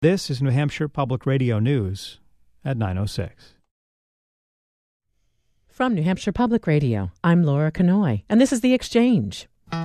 This is New Hampshire Public Radio News at 9:06. From New Hampshire Public Radio, I'm Laura Kanoy, and this is The Exchange.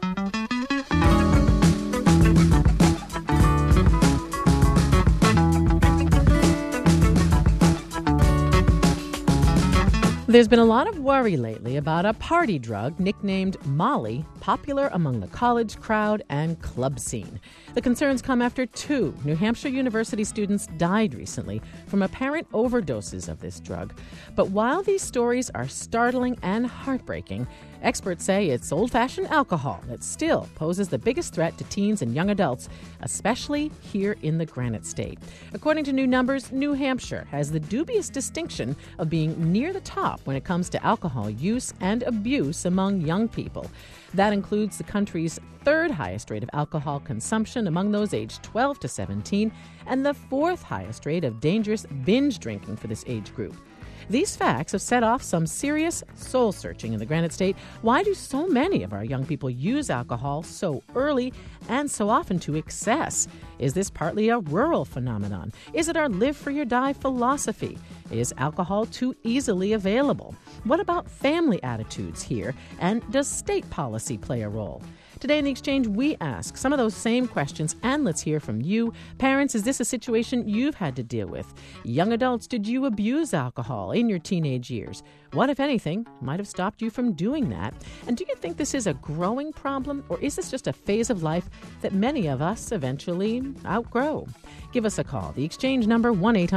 There's been a lot of worry lately about a party drug nicknamed Molly, popular among the college crowd and club scene. The concerns come after 2 New Hampshire University students died recently from apparent overdoses of this drug. But while these stories are startling and heartbreaking, experts say it's old-fashioned alcohol that still poses the biggest threat to teens and young adults, especially here in the Granite State. According to new numbers, New Hampshire has the dubious distinction of being near the top when it comes to alcohol use and abuse among young people. That includes the country's 3rd highest rate of alcohol consumption among those aged 12 to 17 and the 4th highest rate of dangerous binge drinking for this age group. These facts have set off some serious soul-searching in the Granite State. Why do so many of our young people use alcohol so early and so often to excess? Is this partly a rural phenomenon? Is it our live free or die philosophy? Is alcohol too easily available? What about family attitudes here? And does state policy play a role? Today in The Exchange, we ask some of those same questions, and let's hear from you. Parents, is this a situation you've had to deal with? Young adults, did you abuse alcohol in your teenage years? What, if anything, might have stopped you from doing that? And do you think this is a growing problem, or is this just a phase of life that many of us eventually outgrow? Give us a call. The Exchange number,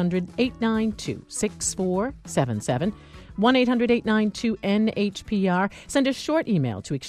1-800-892-6477. 1-800-892-NHPR. Send a short email to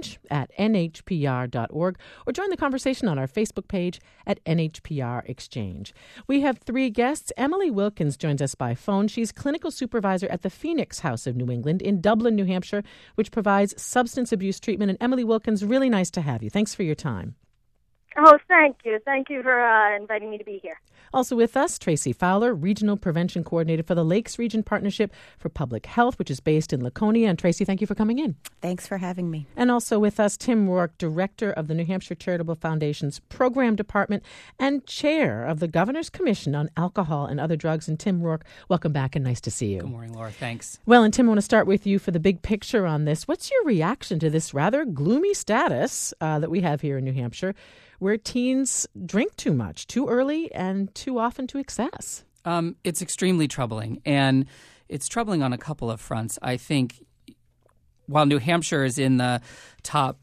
exchange@nhpr.org or join the conversation on our Facebook page at NHPR Exchange. We have 3 guests. Emily Wilkins joins us by phone. She's clinical supervisor at the Phoenix House of New England in Dublin, New Hampshire, which provides substance abuse treatment. And Emily Wilkins, really nice to have you. Thanks for your time. Oh, thank you. Thank you for inviting me to be here. Also with us, Tracy Fowler, Regional Prevention Coordinator for the Lakes Region Partnership for Public Health, which is based in Laconia. And Tracy, thank you for coming in. Thanks for having me. And also with us, Tim Rourke, Director of the New Hampshire Charitable Foundation's Program Department and Chair of the Governor's Commission on Alcohol and Other Drugs. And Tim Rourke, welcome back and nice to see you. Good morning, Laura. Thanks. Well, and Tim, I want to start with you for the big picture on this. What's your reaction to this rather gloomy status that we have here in New Hampshire, where teens drink too much, too early, and too often to excess? It's extremely troubling, and it's troubling on a couple of fronts. I think while New Hampshire is in the top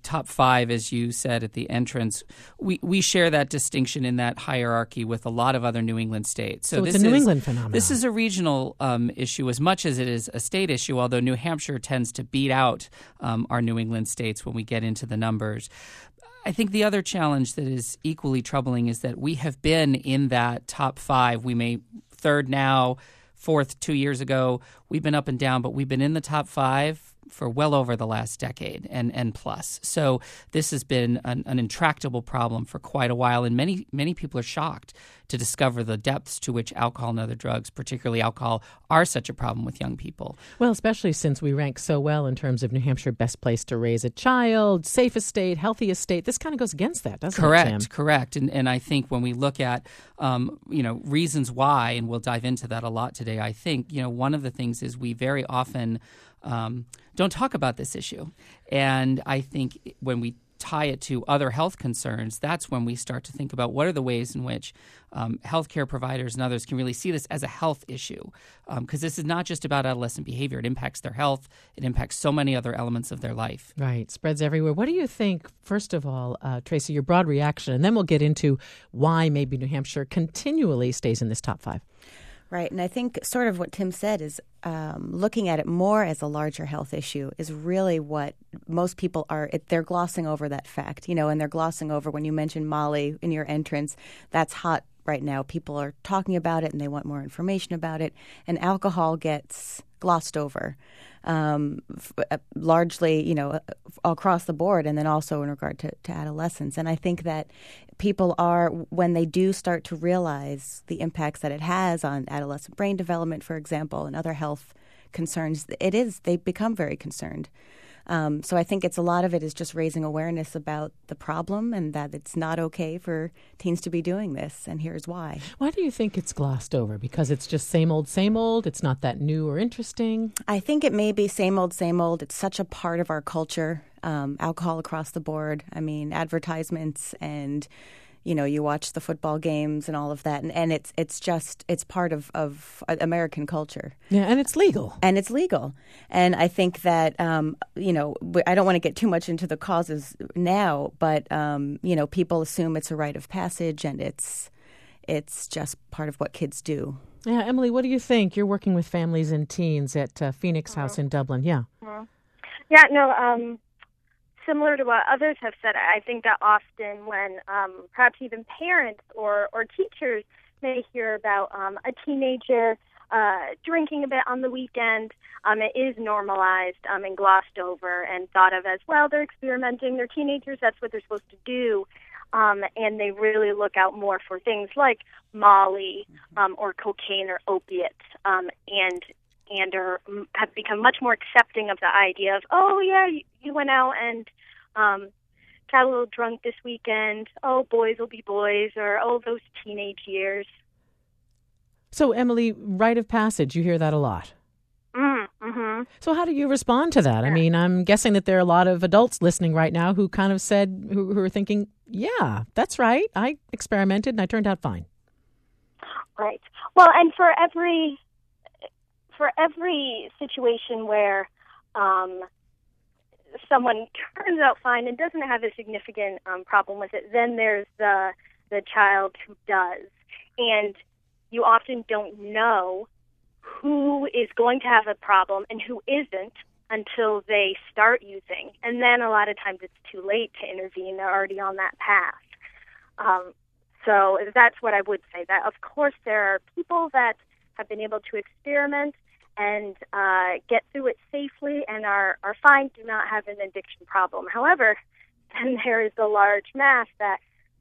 5, as you said at the entrance, we share that distinction in that hierarchy with a lot of other New England states. So it's a New England phenomenon. This is a regional issue as much as it is a state issue, although New Hampshire tends to beat out our New England states when we get into the numbers. I think the other challenge that is equally troubling is that we have been in that top 5. We may 3rd now, 4th 2 years ago. We've been up and down, but we've been in the top 5 for well over the last decade and plus. So this has been an intractable problem for quite a while, and many people are shocked to discover the depths to which alcohol and other drugs, particularly alcohol, are such a problem with young people. Well, especially since we rank so well in terms of New Hampshire best place to raise a child, safest state, healthiest state. This kind of goes against that, doesn't it, Tim? Correct. And I think when we look at reasons why, and we'll dive into that a lot today, I think one of the things is we very often don't talk about this issue. And I think when we tie it to other health concerns, that's when we start to think about what are the ways in which healthcare providers and others can really see this as a health issue. Because this is not just about adolescent behavior. It impacts their health. It impacts so many other elements of their life. Right. Spreads everywhere. What do you think, first of all, Tracy, your broad reaction, and then we'll get into why maybe New Hampshire continually stays in this top 5. Right. And I think sort of what Tim said is looking at it more as a larger health issue is really what most people are. They're glossing over that fact, and they're glossing over when you mentioned Molly in your entrance. That's hot right now. People are talking about it and they want more information about it. And alcohol gets glossed over largely, across the board, and then also in regard to adolescents. And I think that people are, when they do start to realize the impacts that it has on adolescent brain development, for example, and other health concerns, they become very concerned. So I think a lot of it is just raising awareness about the problem and that it's not okay for teens to be doing this, and here's why. Why do you think it's glossed over? Because it's just same old, it's not that new or interesting? I think it may be same old, same old. It's such a part of our culture, alcohol across the board. I mean, advertisements and, you watch the football games and all of that. And it's part of American culture. Yeah, and it's legal. And I think that, I don't want to get too much into the causes now, but, people assume it's a rite of passage and it's just part of what kids do. Yeah, Emily, what do you think? You're working with families and teens at Phoenix House in Dublin. Yeah. Yeah, no, similar to what others have said, I think that often when perhaps even parents or teachers may hear about a teenager drinking a bit on the weekend, it is normalized and glossed over and thought of as, well, they're experimenting, they're teenagers, that's what they're supposed to do. And they really look out more for things like Molly or cocaine or opiates, and have become much more accepting of the idea of, oh, yeah, you went out and got a little drunk this weekend. Oh, boys will be boys, or, oh, those teenage years. So, Emily, rite of passage, you hear that a lot. Mm-hmm. So how do you respond to that? I mean, I'm guessing that there are a lot of adults listening right now who kind of said, who are thinking, yeah, that's right. I experimented and I turned out fine. Right. Well, and for every situation where someone turns out fine and doesn't have a significant problem with it, then there's the child who does. And you often don't know who is going to have a problem and who isn't until they start using. And then a lot of times it's too late to intervene. They're already on that path. So that's what I would say, that of course there are people that have been able to experiment and get through it safely and are fine, do not have an addiction problem. However, then there is the large mass that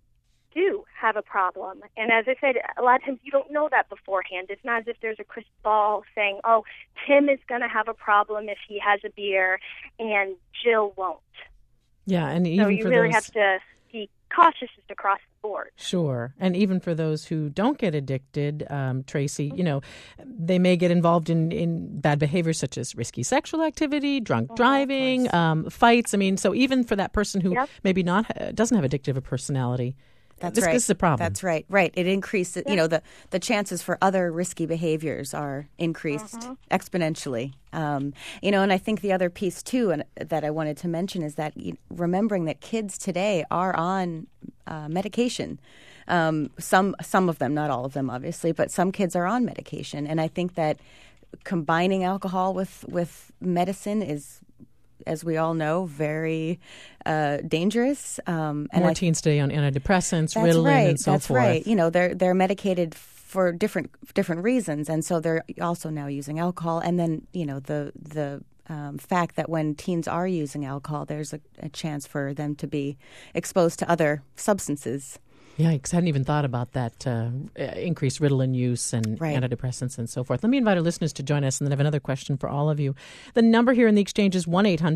do have a problem. And as I said, a lot of times you don't know that beforehand. It's not as if there's a crystal ball saying, oh, Tim is going to have a problem if he has a beer and Jill won't. Yeah, and even so you for really those... have to be cautious just across the board. Sure. And even for those who don't get addicted, Tracy, they may get involved in bad behavior such as risky sexual activity, drunk driving, fights. I mean, so even for that person who maybe doesn't have addictive a personality, That's right. This is a problem. That's right. Right. It increases, the chances for other risky behaviors are increased exponentially. And I think the other piece, too, and that I wanted to mention is that remembering that kids today are on medication. Some of them, not all of them, obviously, but some kids are on medication. And I think that combining alcohol with medicine is, as we all know, very dangerous. More teens today on antidepressants, Ritalin, and so forth. That's right. They're medicated for different reasons, and so they're also now using alcohol. And then the fact that when teens are using alcohol, there's a chance for them to be exposed to other substances. Yikes, I hadn't even thought about that increased Ritalin use and antidepressants and so forth. Let me invite our listeners to join us, and then I have another question for all of you. The number here in the Exchange is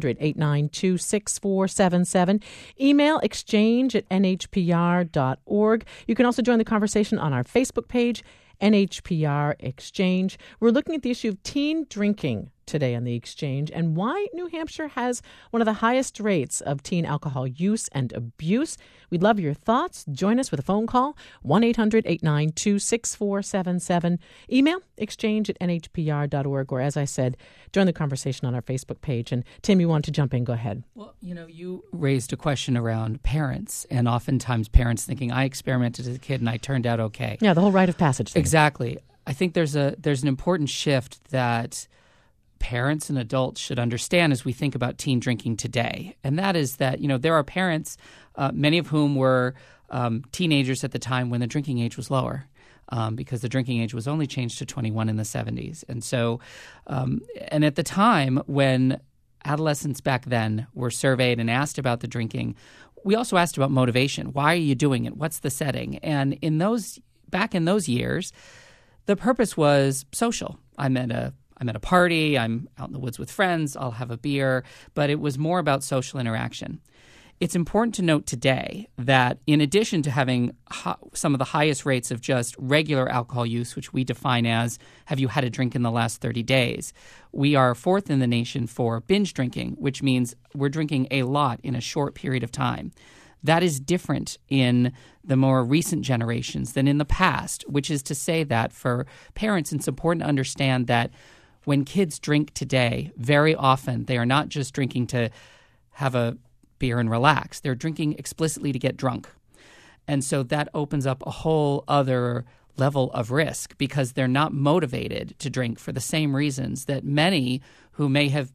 1-800-892-6477. Email exchange@nhpr.org. You can also join the conversation on our Facebook page, NHPR Exchange. We're looking at the issue of teen drinking today on the Exchange and why New Hampshire has one of the highest rates of teen alcohol use and abuse. We'd love your thoughts. Join us with a phone call, 1-800-892-6477. Email exchange@nhpr.org, or as I said, join the conversation on our Facebook page. And Tim, you want to jump in? Go ahead. Well, you raised a question around parents, and oftentimes parents thinking, I experimented as a kid and I turned out okay. Yeah, the whole rite of passage thing. Exactly. I think there's an important shift that parents and adults should understand as we think about teen drinking today. And that is that, there are parents, many of whom were teenagers at the time when the drinking age was lower, because the drinking age was only changed to 21 in the 70s. And so, and at the time when adolescents back then were surveyed and asked about the drinking, we also asked about motivation. Why are you doing it? What's the setting? And back in those years, the purpose was social. I met a I'm at a party, I'm out in the woods with friends, I'll have a beer, but it was more about social interaction. It's important to note today that in addition to having some of the highest rates of just regular alcohol use, which we define as have you had a drink in the last 30 days, we are fourth in the nation for binge drinking, which means we're drinking a lot in a short period of time. That is different in the more recent generations than in the past, which is to say that for parents, it's important to understand that when kids drink today, very often they are not just drinking to have a beer and relax. They're drinking explicitly to get drunk. And so that opens up a whole other level of risk because they're not motivated to drink for the same reasons that many who may have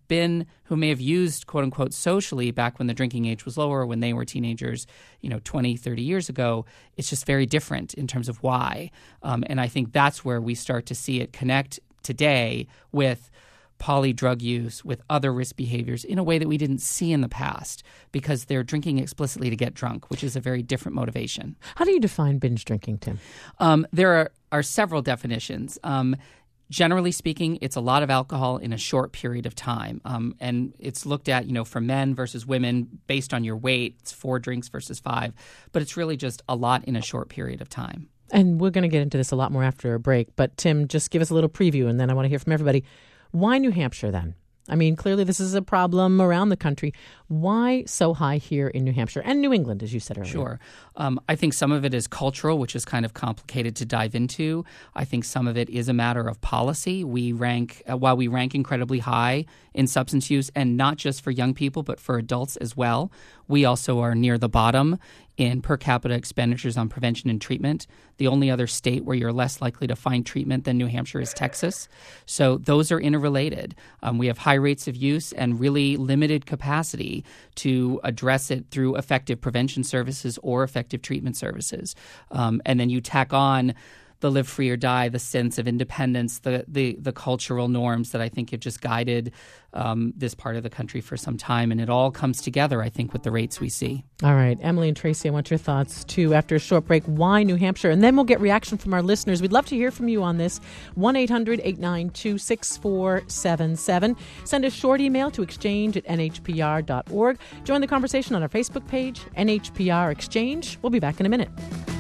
used, quote unquote, socially back when the drinking age was lower, when they were teenagers, 20, 30 years ago. It's just very different in terms of why. And I think that's where we start to see it connect today with poly drug use, with other risk behaviors in a way that we didn't see in the past because they're drinking explicitly to get drunk, which is a very different motivation. How do you define binge drinking, Tim? There are several definitions. Generally speaking, it's a lot of alcohol in a short period of time. And it's looked at, for men versus women based on your weight. It's 4 drinks versus 5. But it's really just a lot in a short period of time. And we're going to get into this a lot more after a break. But Tim, just give us a little preview, and then I want to hear from everybody. Why New Hampshire then? I mean, clearly this is a problem around the country. Why so high here in New Hampshire and New England, as you said earlier? Sure. I think some of it is cultural, which is kind of complicated to dive into. I think some of it is a matter of policy. We rank, while we rank incredibly high in substance use, and not just for young people, but for adults as well, we also are near the bottom in per capita expenditures on prevention and treatment. The only other state where you're less likely to find treatment than New Hampshire is Texas. So those are interrelated. We have high rates of use and really limited capacity to address it through effective prevention services or effective treatment services. And then you tack on the live free or die, the sense of independence, the cultural norms that I think have just guided this part of the country for some time. And it all comes together, I think, with the rates we see. All right. Emily and Tracy, I want your thoughts, too. After a short break, why New Hampshire? And then we'll get reaction from our listeners. We'd love to hear from you on this. 1-800-892-6477. Send a short email to exchange@nhpr.org. Join the conversation on our Facebook page, NHPR Exchange. We'll be back in a minute.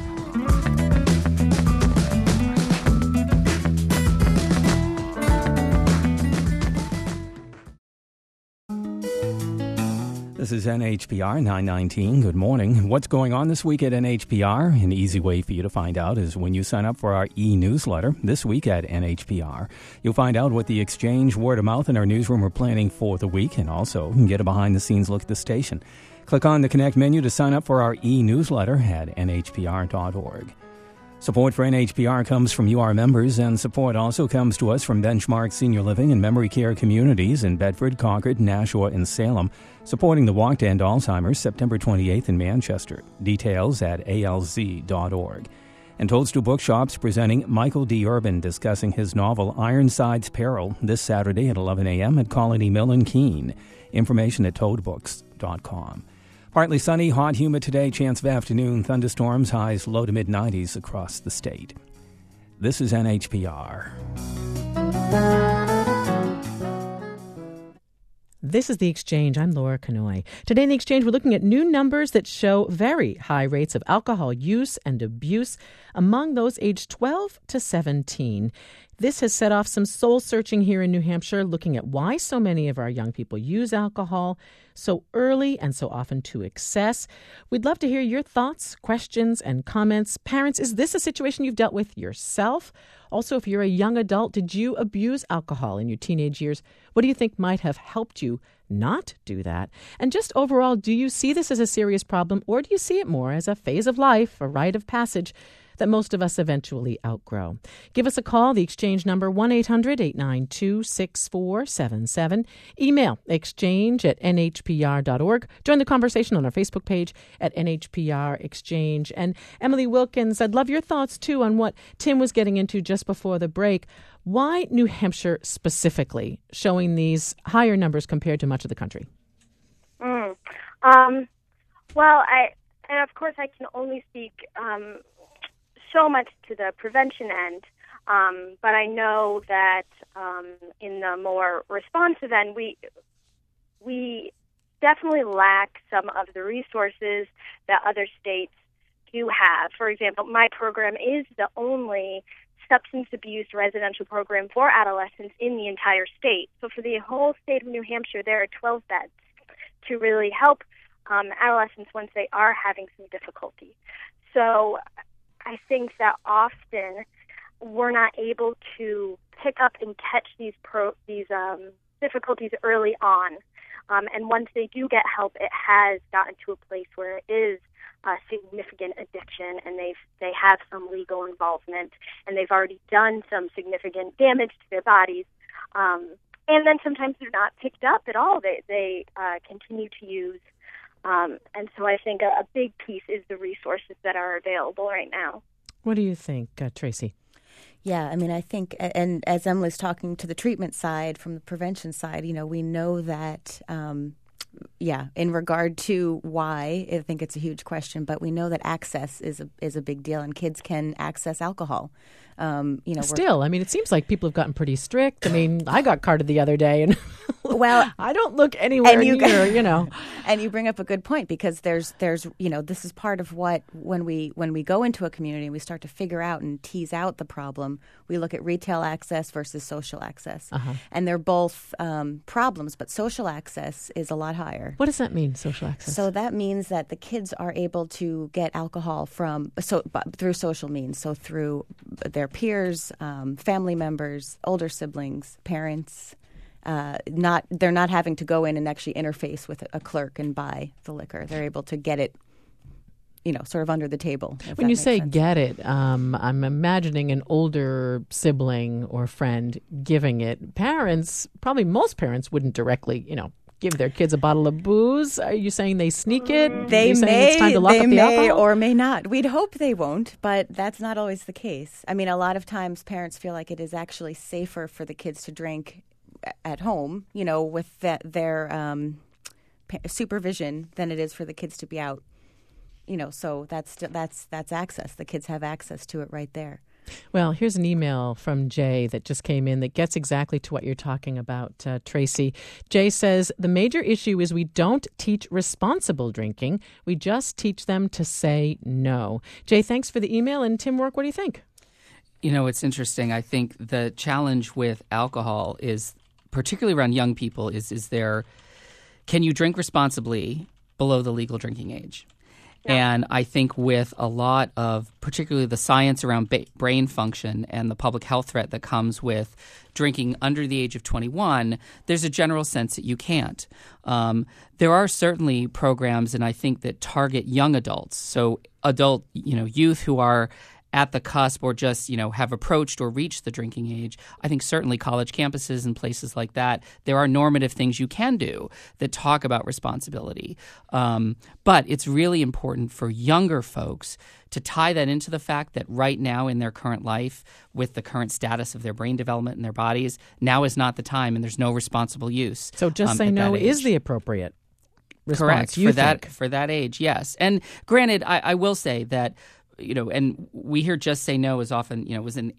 This is NHPR 919. Good morning. What's going on this week at NHPR? An easy way for you to find out is when you sign up for our e-newsletter this week at NHPR. You'll find out what the Exchange, Word of Mouth, and our newsroom are planning for the week, and also get a behind-the-scenes look at the station. Click on the Connect menu to sign up for our e-newsletter at nhpr.org. Support for NHPR comes from you, our members, and support also comes to us from Benchmark Senior Living and Memory Care Communities in Bedford, Concord, Nashua, and Salem, supporting the Walk to End Alzheimer's September 28th in Manchester. Details at alz.org. And Toadstool Bookshops presenting Michael D. Urban discussing his novel Ironside's Peril this Saturday at 11 a.m. at Colony Mill in Keene. Information at toadbooks.com. Partly sunny, hot, humid today, chance of afternoon thunderstorms, highs low to mid-90s across the state. This is NHPR. This is The Exchange. I'm Laura Canoy. Today in The Exchange, we're looking at new numbers that show very high rates of alcohol use and abuse among those aged 12 to 17. This has set off some soul-searching here in New Hampshire, looking at why so many of our young people use alcohol so early and so often to excess. We'd love to hear your thoughts, questions, and comments. Parents, is this a situation you've dealt with yourself? Also, if you're a young adult, did you abuse alcohol in your teenage years? What do you think might have helped you not do that? And just overall, do you see this as a serious problem, or do you see it more as a phase of life, a rite of passage that most of us eventually outgrow? Give us a call. The Exchange number, 1-800-892-6477. Email exchange@nhpr.org. Join the conversation on our Facebook page at NHPR Exchange. And Emily Wilkins, I'd love your thoughts, too, on what Tim was getting into just before the break. Why New Hampshire specifically showing these higher numbers compared to much of the country? Well, and of course I can only speak so much to the prevention end, but I know that in the more responsive end, we definitely lack some of the resources that other states do have. For example, my program is the only substance abuse residential program for adolescents in the entire state. So for the whole state of New Hampshire, there are 12 beds to really help adolescents once they are having some difficulty. So I think that often we're not able to pick up and catch these difficulties early on. And once they do get help, it has gotten to a place where it is a significant addiction, and they have some legal involvement, and they've already done some significant damage to their bodies. And then sometimes they're not picked up at all. They continue to use. And so I think a big piece is the resources that are available right now. What do you think, Tracy? Yeah, I mean, I think, and as Emily's talking to the treatment side, from the prevention side, we know that, in regard to why, I think it's a huge question, but we know that access is a big deal, and kids can access alcohol. Still, I mean, it seems like people have gotten pretty strict. I mean, I got carded the other day, and well, I don't look anywhere near, And you bring up a good point, because there's this is part of what, when we go into a community and we start to figure out and tease out the problem, we look at retail access versus social access, and they're both problems, but social access is a lot higher. What does that mean, social access? So that means that the kids are able to get alcohol through social means, so through their peers, family members, older siblings, parents. They're not having to go in and actually interface with a clerk and buy the liquor. They're able to get it, sort of under the table. When you say get it, I'm imagining an older sibling or friend giving it. Parents, probably most parents, wouldn't directly, give their kids a bottle of booze. Are you saying they sneak it? They may. It's time to lock up the alcohol? Or may not. We'd hope they won't, but that's not always the case. I mean, a lot of times parents feel like it is actually safer for the kids to drink at home, with their supervision, than it is for the kids to be out. So that's access. The kids have access to it right there. Well, here's an email from Jay that just came in that gets exactly to what you're talking about, Tracy. Jay says, the major issue is we don't teach responsible drinking. We just teach them to say no. Jay, thanks for the email. And Tim Rourke, what do you think? It's interesting. I think the challenge with alcohol is, particularly around young people, can you drink responsibly below the legal drinking age? And I think with a lot of, particularly the science around brain function and the public health threat that comes with drinking under the age of 21, there's a general sense that you can't. There are certainly programs, and I think, that target young adults. So youth who are at the cusp or just, have approached or reached the drinking age. I think certainly college campuses and places like that, there are normative things you can do that talk about responsibility. But it's really important for younger folks to tie that into the fact that right now in their current life, with the current status of their brain development in their bodies, now is not the time, and there's no responsible use. So just say no is the appropriate response. Correct. For that age, yes. And granted, I will say that, and we hear just say no as often, was an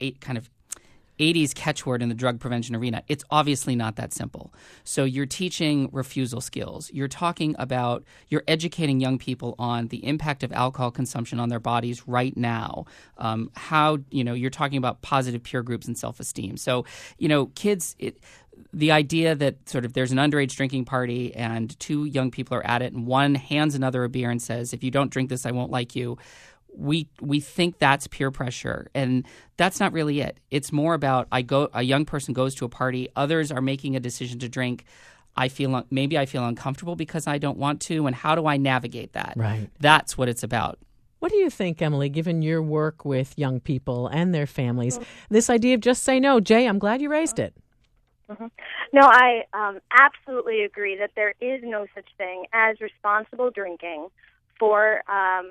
80s catchword in the drug prevention arena. It's obviously not that simple. So you're teaching refusal skills. You're educating young people on the impact of alcohol consumption on their bodies right now. You're talking about positive peer groups and self-esteem. So, kids, the idea that sort of there's an underage drinking party and two young people are at it and one hands another a beer and says, if you don't drink this, I won't like you. We think that's peer pressure, and that's not really it. It's more about a young person goes to a party, others are making a decision to drink. Maybe I feel uncomfortable because I don't want to, and how do I navigate that? Right. That's what it's about. What do you think, Emily, given your work with young people and their families, this idea of just say no? Jay, I'm glad you raised it. Mm-hmm. No, I absolutely agree that there is no such thing as responsible drinking for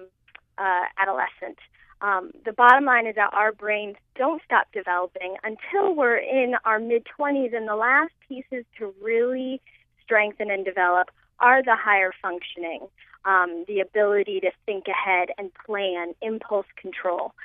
adolescent. The bottom line is that our brains don't stop developing until we're in our mid-20s, and the last pieces to really strengthen and develop are the higher functioning, the ability to think ahead and plan, impulse control.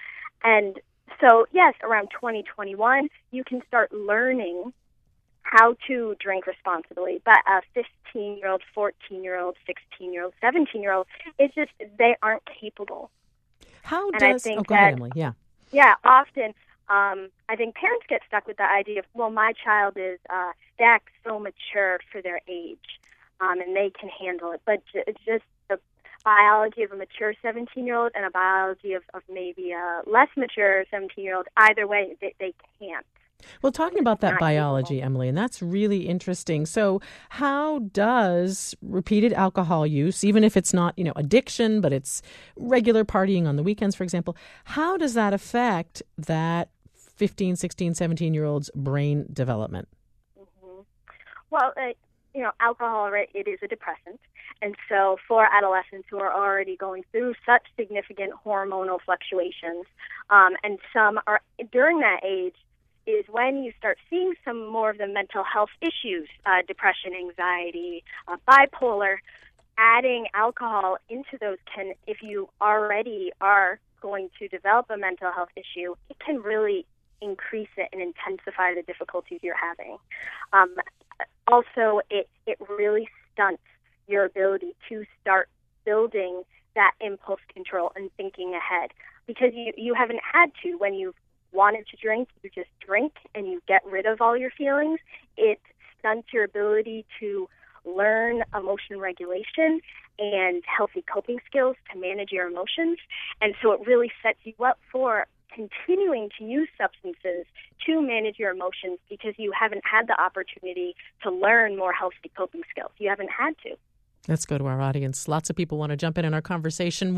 And so, yes, around 2021, you can start learning how to drink responsibly. But a 15-year-old, 14-year-old, 16-year-old, 17-year-old, it's just they aren't capable. How and does... I think go ahead, Emily. Yeah. Yeah, often I think parents get stuck with the idea of, well, my child is they act so mature for their age, and they can handle it. But it's just the biology of a mature 17-year-old and a biology of maybe a less mature 17-year-old, either way, they can't. Well, talking about that biology, Emily, and that's really interesting. So how does repeated alcohol use, even if it's not, addiction, but it's regular partying on the weekends, for example, how does that affect that 15, 16, 17-year-old's brain development? Mm-hmm. Well, alcohol, right, it is a depressant. And so for adolescents who are already going through such significant hormonal fluctuations, and some are during that age, is when you start seeing some more of the mental health issues, depression, anxiety, bipolar. Adding alcohol into those can, if you already are going to develop a mental health issue, it can really increase it and intensify the difficulties you're having. Also, it really stunts your ability to start building that impulse control and thinking ahead, because you haven't had to. When you've wanted to drink, you just drink and you get rid of all your feelings. It stunts your ability to learn emotion regulation and healthy coping skills to manage your emotions. And so it really sets you up for continuing to use substances to manage your emotions, because you haven't had the opportunity to learn more healthy coping skills. You haven't had to. Let's go to our audience. Lots of people want to jump in our conversation.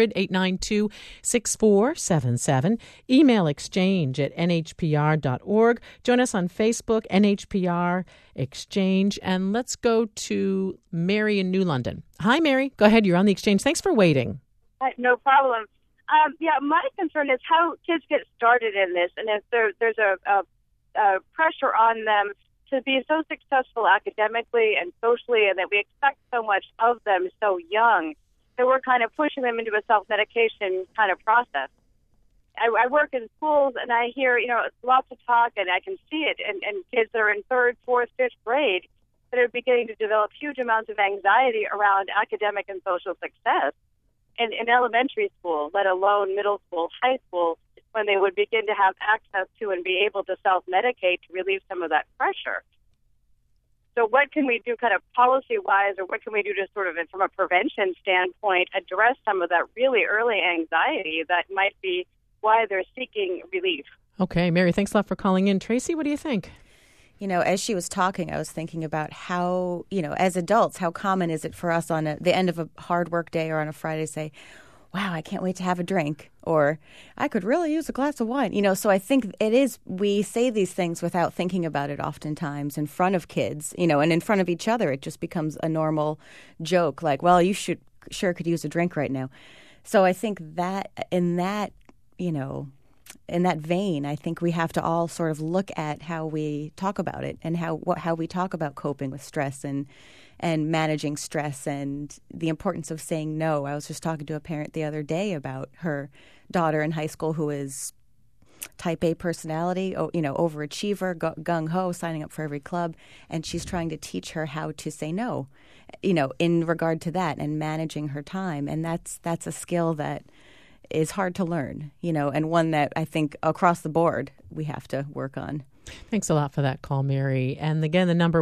1-800-892-6477. Email exchange@nhpr.org. Join us on Facebook, NHPR Exchange. And let's go to Mary in New London. Hi, Mary. Go ahead. You're on the Exchange. Thanks for waiting. No problem. My concern is how kids get started in this, and if there's a pressure on them to be so successful academically and socially, and that we expect so much of them so young, that we're kind of pushing them into a self-medication kind of process. I work in schools, and I hear, lots of talk, and I can see it, and kids that are in 3rd, 4th, 5th grade that are beginning to develop huge amounts of anxiety around academic and social success in elementary school, let alone middle school, high school, when they would begin to have access to and be able to self-medicate to relieve some of that pressure. So what can we do kind of policy-wise, or what can we do to sort of, from a prevention standpoint, address some of that really early anxiety that might be why they're seeking relief? Okay, Mary, thanks a lot for calling in. Tracy, what do you think? As she was talking, I was thinking about how, as adults, how common is it for us on the end of a hard work day or on a Friday to say, wow, I can't wait to have a drink, or I could really use a glass of wine. So I think it is, we say these things without thinking about it oftentimes in front of kids, and in front of each other. It just becomes a normal joke, like, well, you sure could use a drink right now. So I think that in that vein, I think we have to all sort of look at how we talk about it and how we talk about coping with stress and managing stress and the importance of saying no. I was just talking to a parent the other day about her daughter in high school who is type A personality, overachiever, gung-ho, signing up for every club, and she's trying to teach her how to say no, in regard to that and managing her time. And that's a skill that is hard to learn, and one that I think across the board we have to work on. Thanks a lot for that call, Mary. And again, the number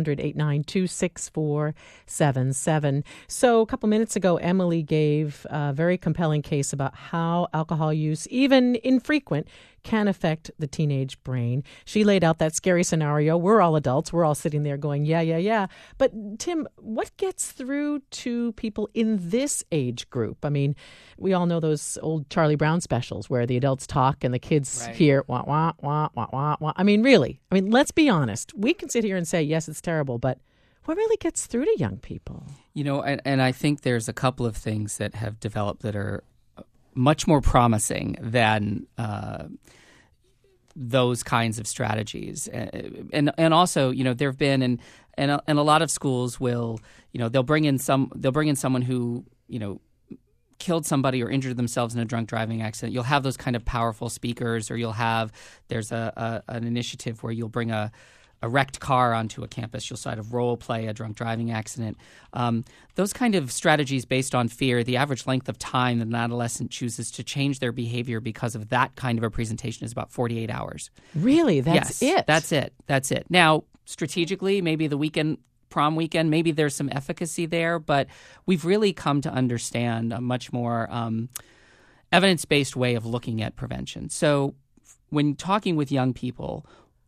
1-800-892-6477. So a couple minutes ago, Emily gave a very compelling case about how alcohol use, even infrequent, can affect the teenage brain. She laid out that scary scenario. We're all adults. We're all sitting there going, yeah. But Tim, what gets through to people in this age group? I mean, we all know those old Charlie Brown specials where the adults talk and the kids hear wah, wah, wah, wah, wah, wah. I mean, really. Let's be honest. We can sit here and say, yes, it's terrible, but what really gets through to young people? And I think there's a couple of things that have developed that are much more promising than those kinds of strategies, and also there have been and a lot of schools will they'll bring in someone who killed somebody or injured themselves in a drunk driving accident, you'll have those kind of powerful speakers, or there's an initiative where you'll bring a wrecked car onto a campus. You'll sort of role play a drunk driving accident. Those kind of strategies based on fear, the average length of time that an adolescent chooses to change their behavior because of that kind of a presentation is about 48 hours. Really? That's it? That's it. Now, strategically, maybe the prom weekend, maybe there's some efficacy there, but we've really come to understand a much more evidence-based way of looking at prevention. So when talking with young people,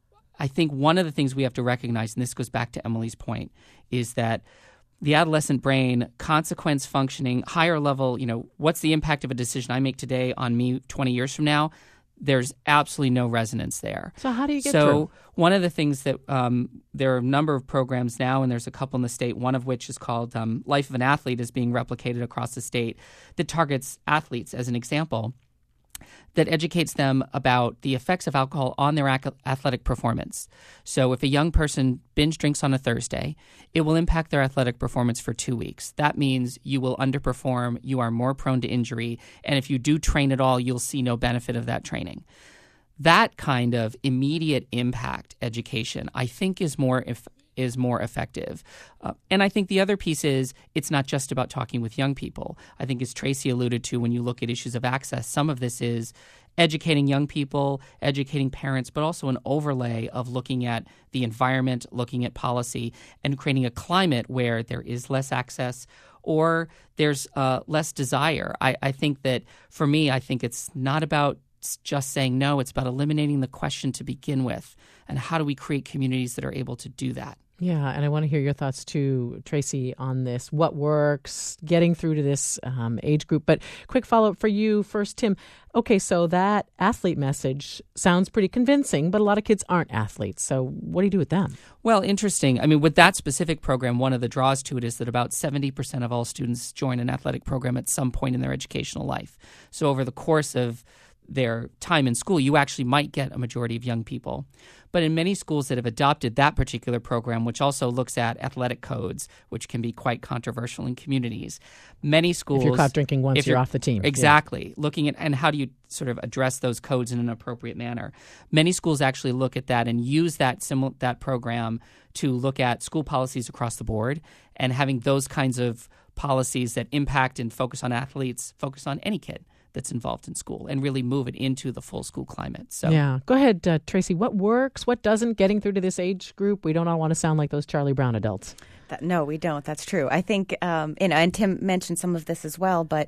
I think one of the things we have to recognize, and this goes back to Emily's point, is that the adolescent brain, consequence functioning, higher level, what's the impact of a decision I make today on me 20 years from now? There's absolutely no resonance there. So how do you get through? So one of the things that there are a number of programs now, and there's a couple in the state, one of which is called Life of an Athlete, is being replicated across the state, that targets athletes as an example, that educates them about the effects of alcohol on their athletic performance. So if a young person binge drinks on a Thursday, it will impact their athletic performance for 2 weeks. That means you will underperform, you are more prone to injury, and if you do train at all, you'll see no benefit of that training. That kind of immediate impact education, I think, is more effective. And I think the other piece is it's not just about talking with young people. I think, as Tracy alluded to, when you look at issues of access, some of this is educating young people, educating parents, but also an overlay of looking at the environment, looking at policy, and creating a climate where there is less access or there's less desire. I think that, for me, I think it's not about just saying no. It's about eliminating the question to begin with. And how do we create communities that are able to do that? Yeah, and I want to hear your thoughts too, Tracy, on this. What works, getting through to this age group. But quick follow-up for you first, Tim. Okay, so that athlete message sounds pretty convincing, but a lot of kids aren't athletes. So what do you do with them? Well, interesting. I mean, with that specific program, one of the draws to it is that about 70% of all students join an athletic program at some point in their educational life. So over the course of their time in school, you actually might get a majority of young people. But in many schools that have adopted that particular program, which also looks at athletic codes, which can be quite controversial in communities, many schools... If you're caught drinking once, you're off the team. Exactly. Yeah. Looking at, and how do you sort of address those codes in an appropriate manner? Many schools actually look at that and use that program to look at school policies across the board, and having those kinds of policies that impact and focus on athletes, focus on any kid that's involved in school, and really move it into the full school climate. So, yeah. Go ahead, Tracy. What works? What doesn't? Getting through to this age group? We don't all want to sound like those Charlie Brown adults. No, we don't. That's true. I think, and Tim mentioned some of this as well, but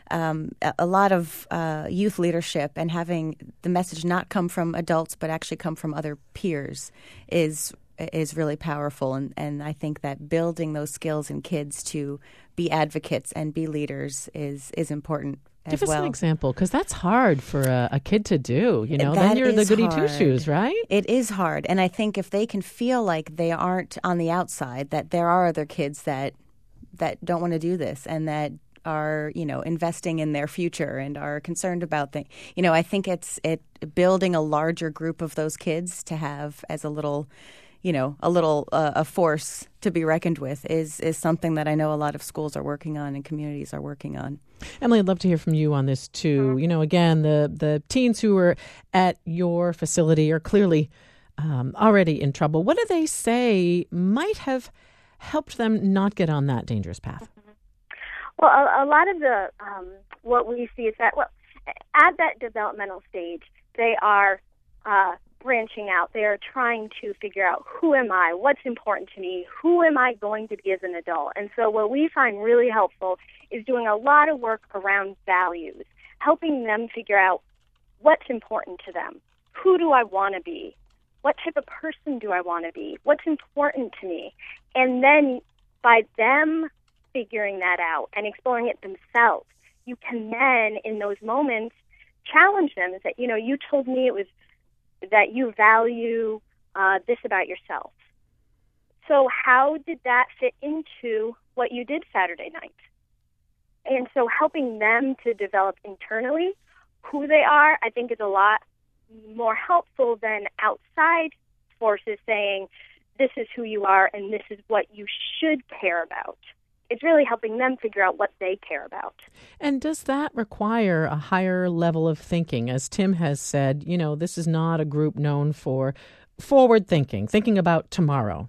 a lot of youth leadership and having the message not come from adults but actually come from other peers is really powerful. And I think that building those skills in kids to be advocates and be leaders is important. Give us an example, because that's hard for a kid to do. Then you're the goody two-shoes, right? It is hard. And I think if they can feel like they aren't on the outside, that there are other kids that don't want to do this and that are, investing in their future and are concerned about things. I think it's building a larger group of those kids to have as a little a force to be reckoned with is something that I know a lot of schools are working on and communities are working on. Emily, I'd love to hear from you on this too. Again, the teens who are at your facility are clearly already in trouble. What do they say might have helped them not get on that dangerous path? Well, a lot of the what we see is that at that developmental stage, they are branching out. They are trying to figure out, who am I? What's important to me? Who am I going to be as an adult? And so what we find really helpful is doing a lot of work around values, helping them figure out what's important to them. Who do I want to be? What type of person do I want to be? What's important to me? And then by them figuring that out and exploring it themselves, you can then, in those moments, challenge them and say, you told me it was that you value this about yourself. So how did that fit into what you did Saturday night? And so helping them to develop internally who they are, I think, is a lot more helpful than outside forces saying, this is who you are and this is what you should care about. it's really helping them figure out what they care about. And does that require a higher level of thinking? As Tim has said, this is not a group known for forward thinking about tomorrow.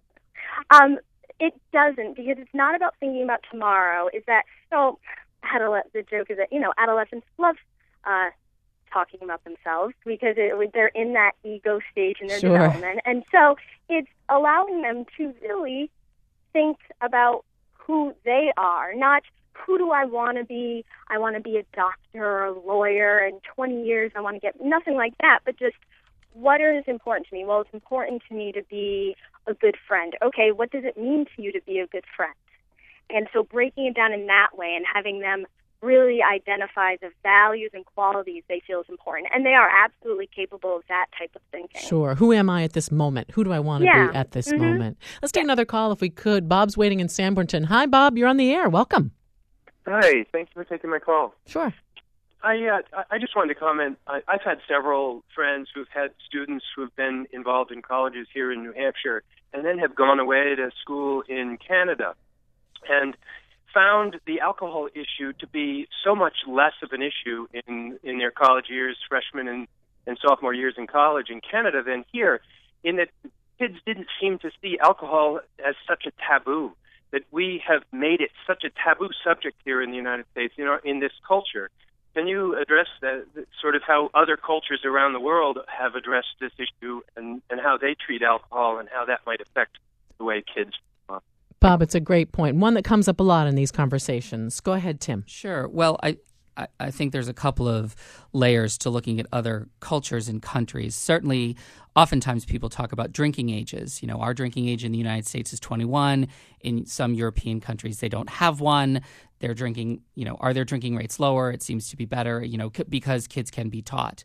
It doesn't, because it's not about thinking about tomorrow. Is that, the joke is that, adolescents love talking about themselves because they're in that ego stage in their development. And so it's allowing them to really think about who they are, not who do I want to be. I want to be a doctor or a lawyer. In 20 years, I want to get nothing like that, but just what is important to me? Well, it's important to me to be a good friend. Okay, what does it mean to you to be a good friend? And so breaking it down in that way and having them really identify the values and qualities they feel is important. And they are absolutely capable of that type of thinking. Sure. Who am I at this moment? Who do I want to be at this moment? Let's take another call if we could. Bob's waiting in Sanbornton. Hi, Bob. You're on the air. Welcome. Hi. Thanks for taking my call. Sure. I just wanted to comment. I've had several friends who've had students who've been involved in colleges here in New Hampshire and then have gone away to school in Canada and found the alcohol issue to be so much less of an issue in their college years, freshman and sophomore years in college in Canada than here, in that kids didn't seem to see alcohol as such a taboo, that we have made it such a taboo subject here in the United States, in this culture. Can you address sort of how other cultures around the world have addressed this issue and how they treat alcohol and how that might affect the way kids are? Bob, it's a great point. One that comes up a lot in these conversations. Go ahead, Tim. Sure. Well, I think there's a couple of layers to looking at other cultures and countries. Certainly, oftentimes people talk about drinking ages. Our drinking age in the United States is 21. In some European countries, they don't have one. They're drinking, are their drinking rates lower? It seems to be better, because kids can be taught.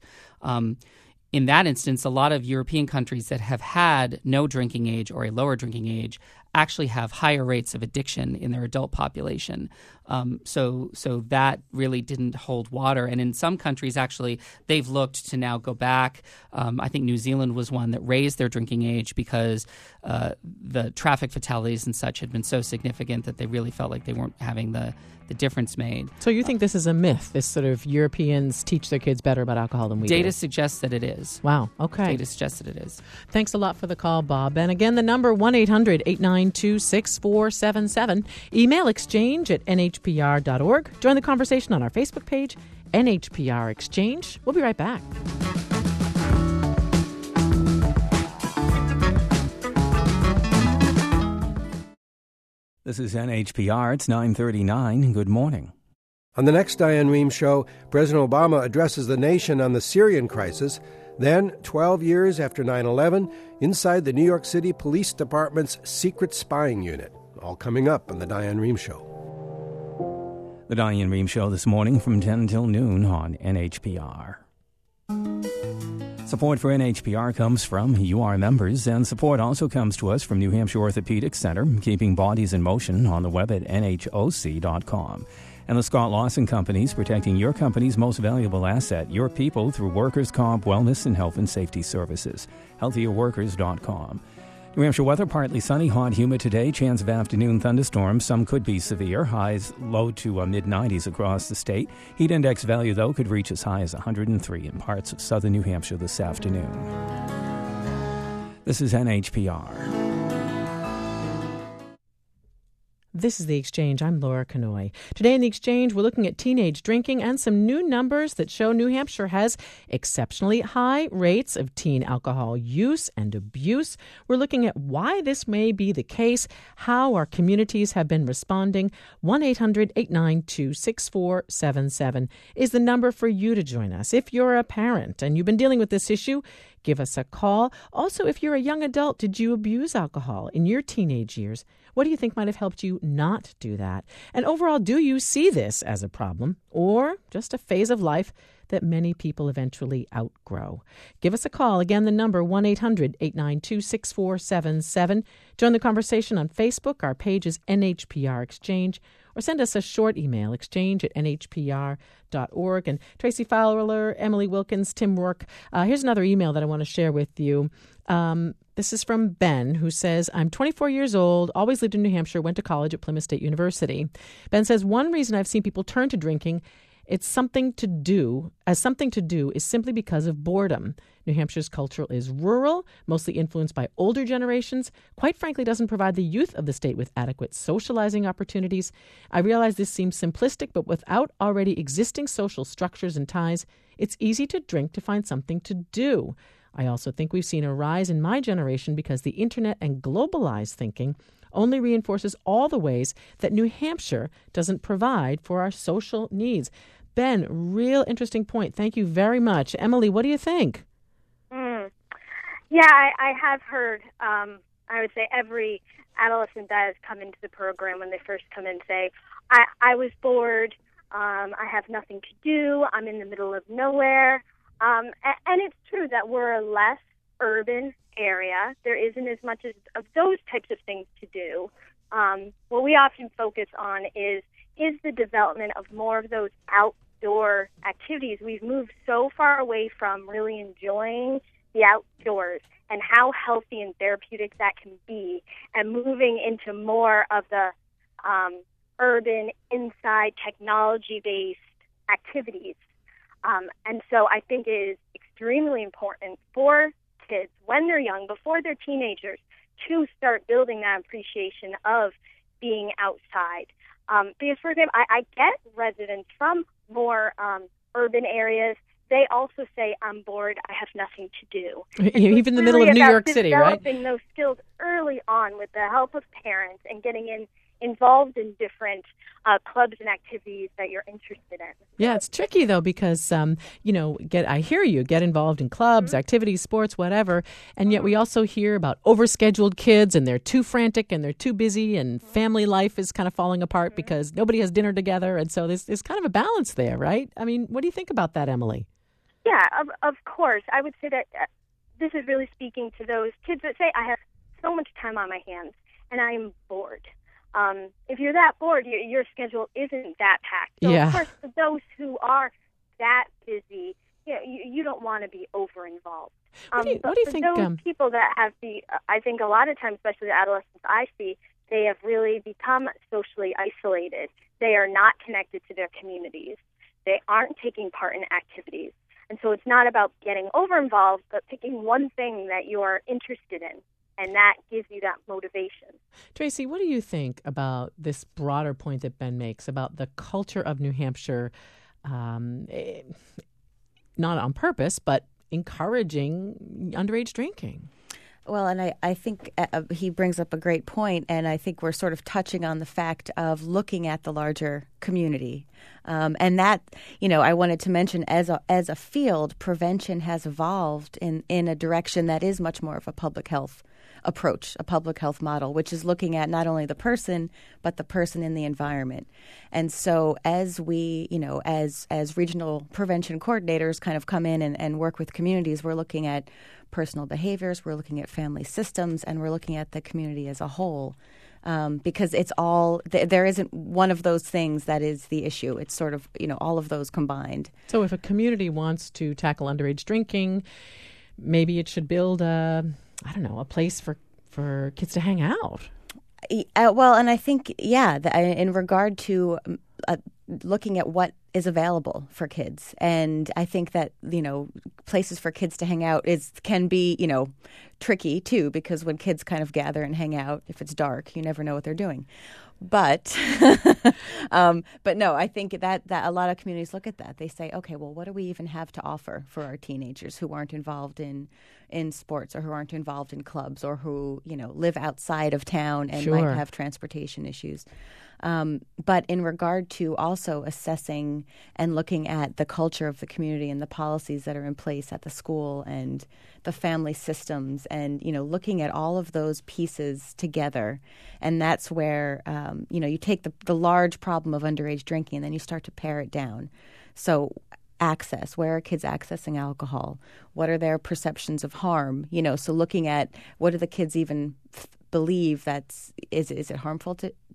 In that instance, a lot of European countries that have had no drinking age or a lower drinking age actually have higher rates of addiction in their adult population. So that really didn't hold water. And in some countries, actually, they've looked to now go back. I think New Zealand was one that raised their drinking age because the traffic fatalities and such had been so significant that they really felt like they weren't having the difference made. So you think this is a myth, this sort of Europeans teach their kids better about alcohol than we do? Data suggests that it is. Wow, okay. Data suggests that it is. Thanks a lot for the call, Bob. And again, the number 1-800-892-6477. Email exchange@nhpr.org. Join the conversation on our Facebook page, NHPR Exchange. We'll be right back. This is NHPR. It's 9:39. Good morning. On the next Diane Rehm Show, President Obama addresses the nation on the Syrian crisis. Then, 12 years after 9/11, inside the New York City Police Department's secret spying unit. All coming up on the Diane Rehm Show. The Diane Rehm Show this morning from 10 till noon on NHPR. Support for NHPR comes from UR members, and support also comes to us from New Hampshire Orthopedic Center, keeping bodies in motion on the web at NHOC.com. And the Scott Lawson Companies, protecting your company's most valuable asset, your people, through workers' comp, wellness, and health and safety services. HealthierWorkers.com. New Hampshire weather, partly sunny, hot, humid today. Chance of afternoon thunderstorms. Some could be severe. Highs low to mid-90s across the state. Heat index value, though, could reach as high as 103 in parts of southern New Hampshire this afternoon. This is NHPR. This is The Exchange. I'm Laura Kanoy. Today in The Exchange, we're looking at teenage drinking and some new numbers that show New Hampshire has exceptionally high rates of teen alcohol use and abuse. We're looking at why this may be the case, how our communities have been responding. 1-800-892-6477 is the number for you to join us. If you're a parent and you've been dealing with this issue, give us a call. Also, if you're a young adult, did you abuse alcohol in your teenage years? What do you think might have helped you not do that? And overall, do you see this as a problem or just a phase of life that many people eventually outgrow? Give us a call. Again, the number 1-800-892-6477. Join the conversation on Facebook. Our page is NHPR Exchange. or send us a short email, exchange@nhpr.org. And Tracy Fowler, Emily Wilkins, Tim Rourke, here's another email that I want to share with you. This is from Ben, who says, I'm 24 years old, always lived in New Hampshire, went to college at Plymouth State University. Ben says, one reason I've seen people turn to drinking is simply because of boredom. New Hampshire's culture is rural, mostly influenced by older generations, quite frankly doesn't provide the youth of the state with adequate socializing opportunities. I realize this seems simplistic, but without already existing social structures and ties, it's easy to drink to find something to do. I also think we've seen a rise in my generation because the internet and globalized thinking only reinforces all the ways that New Hampshire doesn't provide for our social needs. Ben, real interesting point. Thank you very much. Emily, what do you think? Yeah, I have heard, I would say every adolescent that has come into the program when they first come in say, I was bored, I have nothing to do, I'm in the middle of nowhere. And it's true that we're a less urban area. There isn't as much of those types of things to do. What we often focus on is the development of more of those outdoor activities. We've moved so far away from really enjoying the outdoors and how healthy and therapeutic that can be, and moving into more of the urban, inside, technology-based activities. And so I think it is extremely important for kids when they're young, before they're teenagers, to start building that appreciation of being outside. Because, for example, I get residents from more urban areas. They also say, I'm bored, I have nothing to do. Even in the middle of New York City, right? Developing those skills early on with the help of parents and getting involved in different clubs and activities that you're interested in. Yeah, it's tricky, though, because, I hear you, get involved in clubs, activities, sports, whatever, and yet we also hear about overscheduled kids, and they're too frantic, and they're too busy, and family life is kind of falling apart because nobody has dinner together, and so there's kind of a balance there, right? I mean, what do you think about that, Emily? Yeah, of course. I would say that this is really speaking to those kids that say, I have so much time on my hands, and I am bored. If you're that bored, your schedule isn't that packed. So, of course, for those who are that busy, you don't want to be over-involved. What do you think? Those people that have I think a lot of times, especially the adolescents I see, they have really become socially isolated. They are not connected to their communities. They aren't taking part in activities. And so it's not about getting over-involved, but picking one thing that you are interested in. And that gives you that motivation. Tracy, what do you think about this broader point that Ben makes about the culture of New Hampshire, not on purpose, but encouraging underage drinking? Well, and I think he brings up a great point, and I think we're sort of touching on the fact of looking at the larger community. And that, I wanted to mention as a field, prevention has evolved in a direction that is much more of a public health approach, a public health model, which is looking at not only the person, but the person in the environment. And so as we, as regional prevention coordinators kind of come in and work with communities, we're looking at personal behaviors, we're looking at family systems, and we're looking at the community as a whole. Because it's all, there isn't one of those things that is the issue. It's sort of, all of those combined. So if a community wants to tackle underage drinking, maybe it should build a place for kids to hang out. Well, and I think, in regard to looking at what is available for kids. And I think that, places for kids to hang out can be, tricky too, because when kids kind of gather and hang out, if it's dark, you never know what they're doing. But no, I think that a lot of communities look at that. They say, okay, well, what do we even have to offer for our teenagers who aren't involved in sports, or who aren't involved in clubs, or who, live outside of town and might have transportation issues. But in regard to also assessing and looking at the culture of the community and the policies that are in place at the school and the family systems, and, looking at all of those pieces together. And that's where, you take the large problem of underage drinking, and then you start to pare it down. So access, where are kids accessing alcohol? What are their perceptions of harm? So looking at what do the kids even believe is it harmful to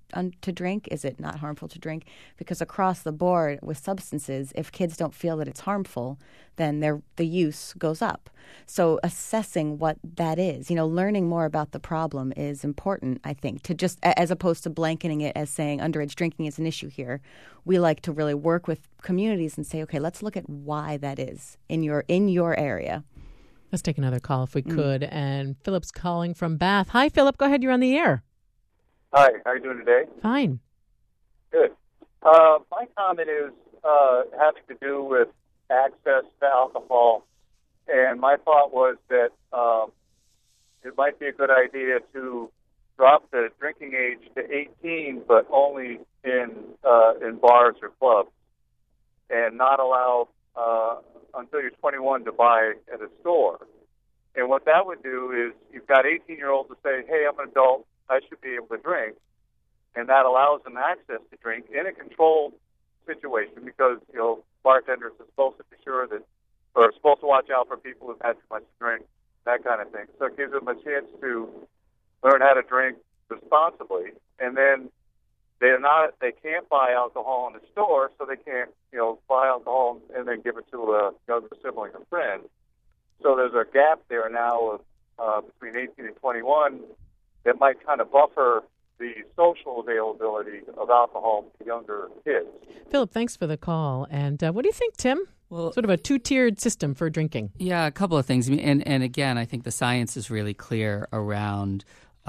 to drink? Is it not harmful to drink? Because across the board with substances, if kids don't feel that it's harmful, then the use goes up. So assessing what that is, learning more about the problem is important, I think, to just as opposed to blanketing it as saying underage drinking is an issue here. We like to really work with communities and say, okay, let's look at why that is in your area. Let's take another call if we could. And Philip's calling from Bath. Hi, Philip. Go ahead. You're on the air. Hi. How are you doing today? Fine. Good. My comment is having to do with access to alcohol. And my thought was that it might be a good idea to drop the drinking age to 18, but only in bars or clubs, and not allow until you're 21 to buy at a store. And what that would do is you've got 18-year-olds to say, hey, I'm an adult, I should be able to drink. And that allows them access to drink in a controlled situation because, bartenders are supposed to be sure that, or are supposed to watch out for people who've had too much to drink, that kind of thing. So it gives them a chance to learn how to drink responsibly. And then they can't buy alcohol in the store, so they can't, buy alcohol and then give it to a younger sibling or friend. So there's a gap there now of between 18 and 21 that might kind of buffer the social availability of alcohol to younger kids. Philip, thanks for the call. And what do you think, Tim? Well, sort of a two-tiered system for drinking. Yeah, a couple of things. And again, I think the science is really clear around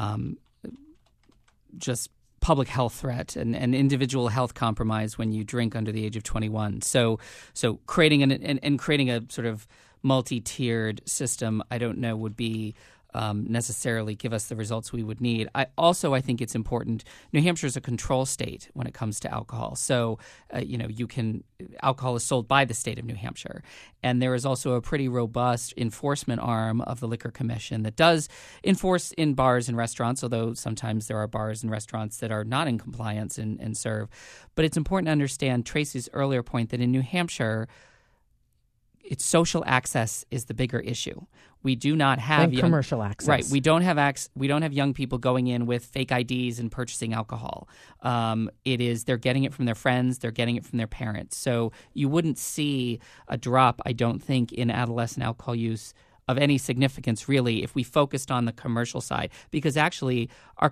just public health threat and individual health compromise when you drink under the age of 21. So creating creating a sort of multi-tiered system, I don't know, would be necessarily give us the results we would need. I think it's important. New Hampshire is a control state when it comes to alcohol. So, alcohol is sold by the state of New Hampshire. And there is also a pretty robust enforcement arm of the Liquor Commission that does enforce in bars and restaurants, although sometimes there are bars and restaurants that are not in compliance and serve. But it's important to understand Tracy's earlier point that in New Hampshire, it's social access is the bigger issue. We do not have commercial access. Right. We don't have young people going in with fake IDs and purchasing alcohol. They're getting it from their friends. They're getting it from their parents. So you wouldn't see a drop, I don't think, in adolescent alcohol use of any significance, really, if we focused on the commercial side, because actually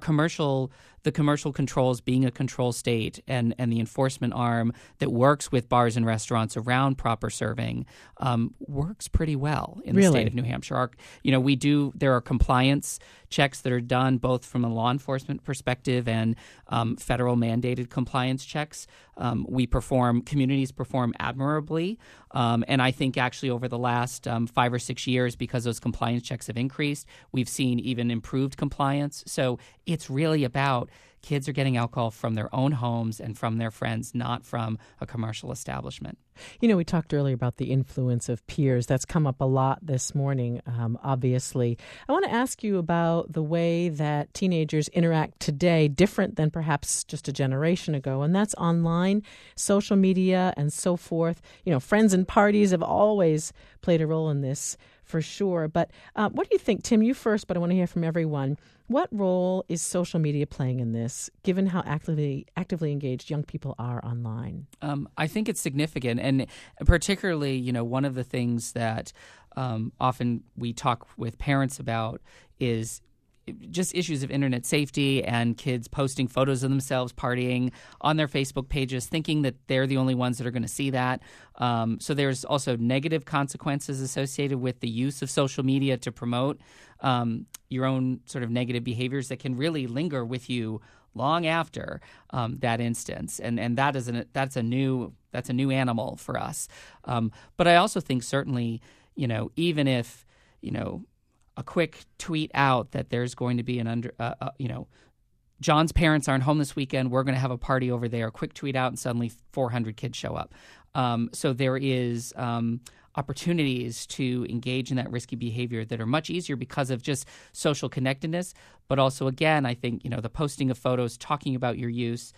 the commercial controls, being a control state, and the enforcement arm that works with bars and restaurants around proper serving works pretty well in the state of New Hampshire. There are compliance checks that are done both from a law enforcement perspective and federal mandated compliance checks. Communities perform admirably, and I think actually over the last 5 or 6 years, because those compliance checks have increased, we've seen even improved compliance. So it's really about kids are getting alcohol from their own homes and from their friends, not from a commercial establishment. We talked earlier about the influence of peers. That's come up a lot this morning, obviously. I want to ask you about the way that teenagers interact today, different than perhaps just a generation ago, and that's online, social media, and so forth. Friends and parties have always played a role in this, for sure. But what do you think, Tim? You first, but I want to hear from everyone. What role is social media playing in this, given how actively engaged young people are online? I think it's significant, and particularly, one of the things that often we talk with parents about is just issues of internet safety and kids posting photos of themselves partying on their Facebook pages, thinking that they're the only ones that are going to see that. So there's also negative consequences associated with the use of social media to promote your own sort of negative behaviors that can really linger with you long after that instance, and that's a new animal for us. But I also think certainly, even if a quick tweet out that there's going to be John's parents aren't home this weekend, we're going to have a party over there. Quick tweet out, and suddenly 400 kids show up. So there is opportunities to engage in that risky behavior that are much easier because of just social connectedness. But also, again, I think, the posting of photos, talking about your use,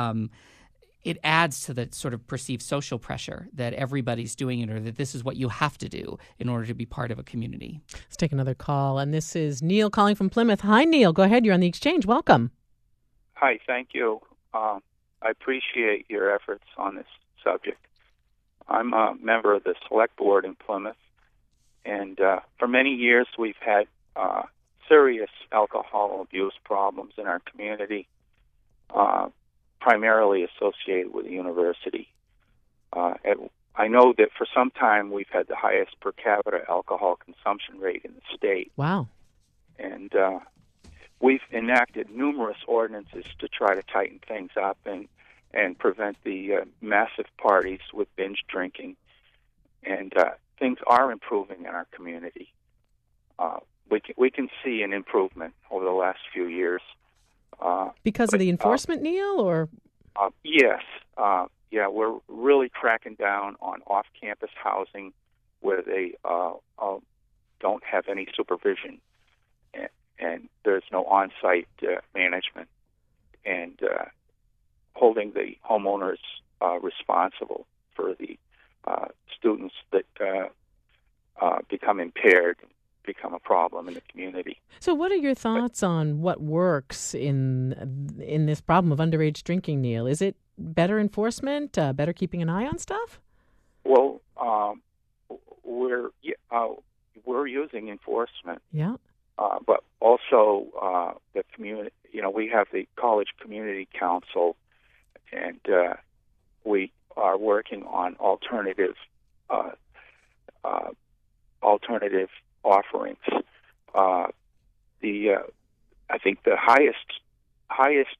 it adds to the sort of perceived social pressure that everybody's doing it or that this is what you have to do in order to be part of a community. Let's take another call. And this is Neil calling from Plymouth. Hi, Neil. Go ahead. You're on the Exchange. Welcome. Hi, thank you. I appreciate your efforts on this subject. I'm a member of the Select Board in Plymouth, and for many years we've had serious alcohol abuse problems in our community, primarily associated with the university. I know that for some time we've had the highest per capita alcohol consumption rate in the state. Wow. And we've enacted numerous ordinances to try to tighten things up and prevent the massive parties with binge drinking. And things are improving in our community. We can see an improvement over the last few years. Because of the enforcement, Neil, or? Yes. Yeah, we're really cracking down on off-campus housing where they don't have any supervision, and there's no on-site management, and holding the homeowners responsible for the students that become impaired, become a problem in the community. So what are your thoughts on what works in this problem of underage drinking, Neil? Is it better enforcement, better keeping an eye on stuff? Well, we're using enforcement. Yeah. But also the community. We have the College Community Council, and we are working on alternative offerings. I think the highest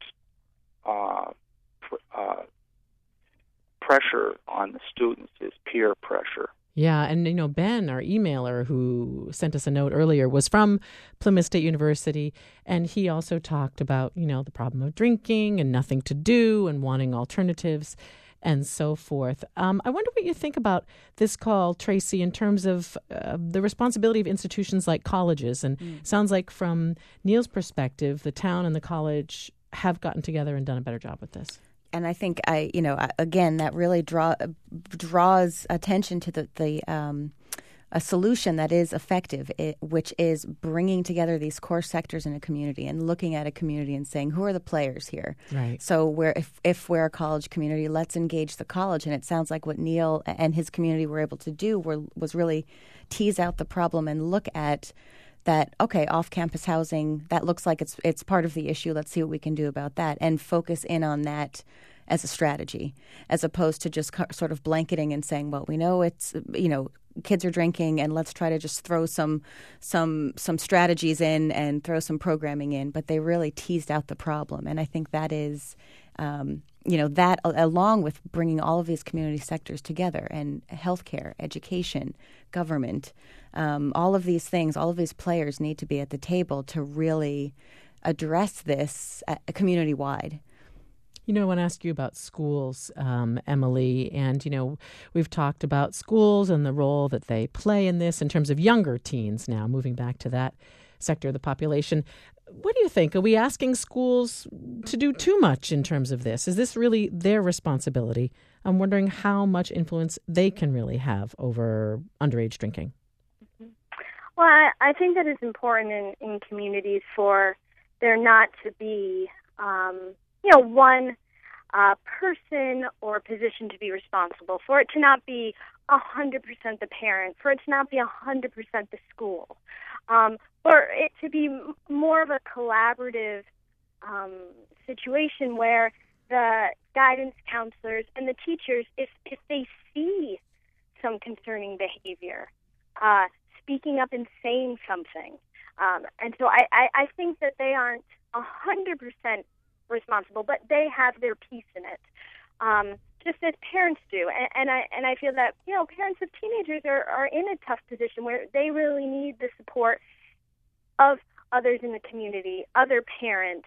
pressure on the students is peer pressure. Yeah, and Ben, our emailer who sent us a note earlier, was from Plymouth State University, and he also talked about, the problem of drinking and nothing to do and wanting alternatives and so forth. I wonder what you think about this call, Tracy, in terms of the responsibility of institutions like colleges. And sounds like from Neil's perspective, the town and the college have gotten together and done a better job with this. And I think again, that really draws attention to a solution that is effective, which is bringing together these core sectors in a community and looking at a community and saying, who are the players here? Right. So if we're a college community, let's engage the college. And it sounds like what Neil and his community were able to do was really tease out the problem and look at that, okay, off-campus housing, that looks like it's part of the issue. Let's see what we can do about that, and focus in on that as a strategy, as opposed to just sort of blanketing and saying, well, we know it's, kids are drinking, and let's try to just throw some strategies in and throw some programming in. But they really teased out the problem, and I think that is, that along with bringing all of these community sectors together, and healthcare, education, government, all of these things, all of these players need to be at the table to really address this community-wide. I want to ask you about schools, Emily, and, we've talked about schools and the role that they play in this in terms of younger teens now, moving back to that sector of the population. What do you think? Are we asking schools to do too much in terms of this? Is this really their responsibility? I'm wondering how much influence they can really have over underage drinking. Well, I think that it's important in communities for there not to be one person or position to be responsible, for it to not be 100% the parent, for it to not be 100% the school, for it to be more of a collaborative situation where the guidance counselors and the teachers, if they see some concerning behavior, speaking up and saying something. And so I think that they aren't 100% responsible, but they have their piece in it, just as parents do. And I feel that parents of teenagers are in a tough position where they really need the support of others in the community, other parents,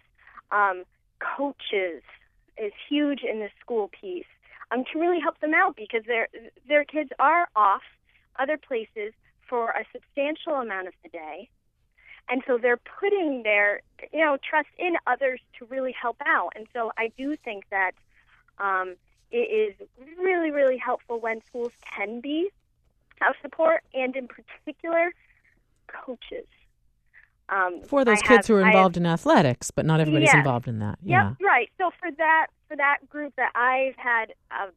coaches is huge in the school piece, to really help them out, because their kids are off other places for a substantial amount of the day. And so they're putting their, trust in others to really help out. And so I do think that it is really, really helpful when schools can be of support, and in particular, coaches. For those kids who are involved in athletics, but not everybody's involved in that. Yeah. Yep, right. So for that group, that I've had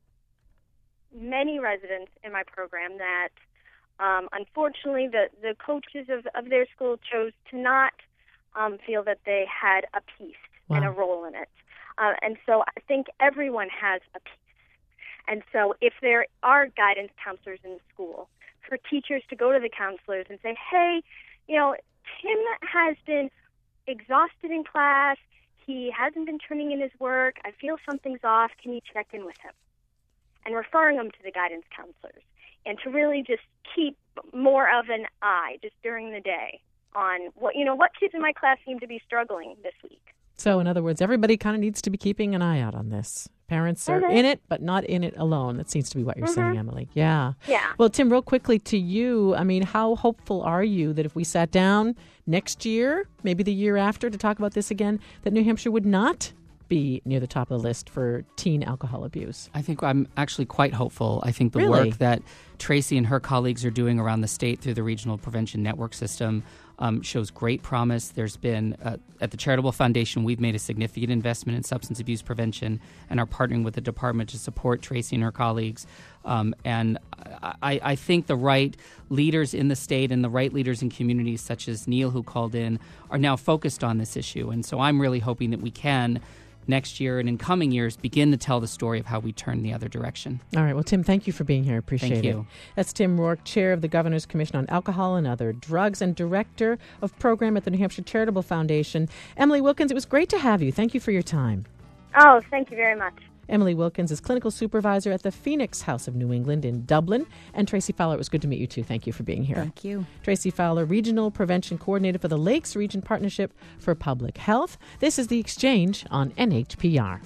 many residents in my program that unfortunately the coaches of their school chose to not feel that they had a piece and a role in it. And so I think everyone has a piece. And so if there are guidance counselors in the school, for teachers to go to the counselors and say, hey, Tim has been exhausted in class. He hasn't been turning in his work. I feel something's off. Can you check in with him? And referring them to the guidance counselors. And to really just keep more of an eye just during the day on what kids in my class seem to be struggling this week. So, in other words, everybody kind of needs to be keeping an eye out on this. Parents are in it, but not in it alone. That seems to be what you're saying, Emily. Yeah. Well, Tim, real quickly to you, I mean, how hopeful are you that if we sat down next year, maybe the year after, to talk about this again, that New Hampshire would not be near the top of the list for teen alcohol abuse? I think I'm actually quite hopeful. I think the work that Tracy and her colleagues are doing around the state through the Regional Prevention Network system shows great promise. There's been, at the Charitable Foundation, we've made a significant investment in substance abuse prevention and are partnering with the department to support Tracy and her colleagues. And I think the right leaders in the state and the right leaders in communities such as Neil, who called in, are now focused on this issue. And so I'm really hoping that we can, next year and in coming years, begin to tell the story of how we turn the other direction. All right. Well, Tim, thank you for being here. Appreciate it. Thank you. That's Tim Rourke, Chair of the Governor's Commission on Alcohol and Other Drugs and Director of Program at the New Hampshire Charitable Foundation. Emily Wilkins, it was great to have you. Thank you for your time. Oh, thank you very much. Emily Wilkins is Clinical Supervisor at the Phoenix House of New England in Dublin. And Tracy Fowler, it was good to meet you too. Thank you for being here. Thank you. Tracy Fowler, Regional Prevention Coordinator for the Lakes Region Partnership for Public Health. This is The Exchange on NHPR.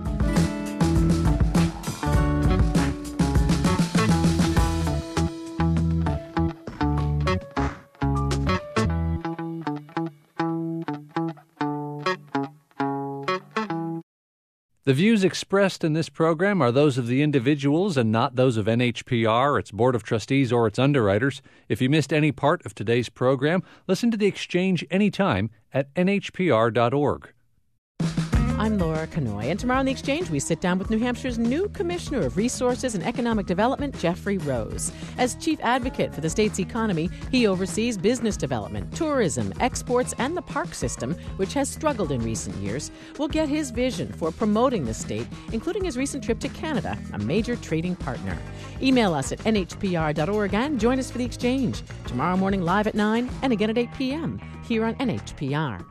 The views expressed in this program are those of the individuals and not those of NHPR, its Board of Trustees, or its underwriters. If you missed any part of today's program, listen to The Exchange anytime at nhpr.org. I'm Laura Canoy, and tomorrow on The Exchange, we sit down with New Hampshire's new Commissioner of Resources and Economic Development, Jeffrey Rose. As Chief Advocate for the state's economy, he oversees business development, tourism, exports, and the park system, which has struggled in recent years. We'll get his vision for promoting the state, including his recent trip to Canada, a major trading partner. Email us at nhpr.org and join us for The Exchange, tomorrow morning live at 9 and again at 8 p.m. here on NHPR.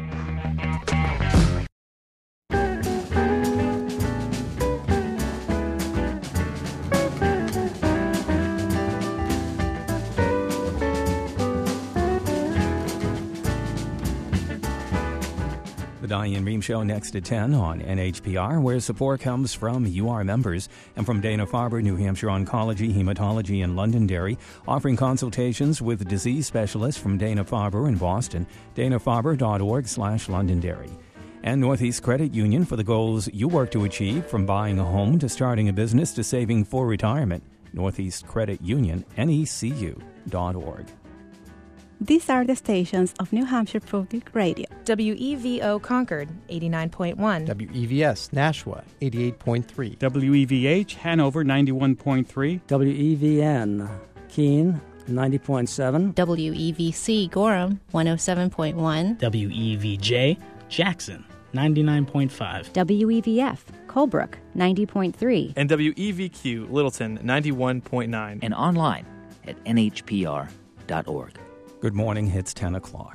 Diane Rehm Show next at 10 on NHPR, where support comes from UR members and from Dana-Farber, New Hampshire Oncology, Hematology, and Londonderry, offering consultations with disease specialists from Dana-Farber in Boston, danafarber.org/Londonderry. And Northeast Credit Union for the goals you work to achieve, from buying a home to starting a business to saving for retirement. Northeast Credit Union, NECU.org. These are the stations of New Hampshire Public Radio. WEVO Concord, 89.1. WEVS Nashua, 88.3. WEVH Hanover, 91.3. WEVN Keene, 90.7. WEVC Gorham, 107.1. WEVJ Jackson, 99.5. WEVF Colebrook, 90.3. And WEVQ Littleton, 91.9. And online at nhpr.org. Good morning. It's 10 o'clock.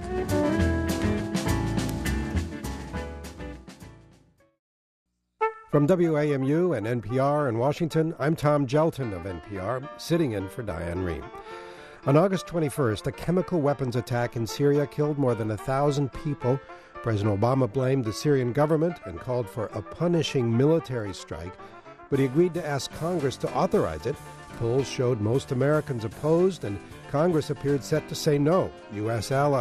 From WAMU and NPR in Washington, I'm Tom Gelton of NPR, sitting in for Diane Rehm. On August 21st, a chemical weapons attack in Syria killed more than 1,000 people. President Obama blamed the Syrian government and called for a punishing military strike, but he agreed to ask Congress to authorize it. Polls showed most Americans opposed, and Congress appeared set to say no. U.S. allies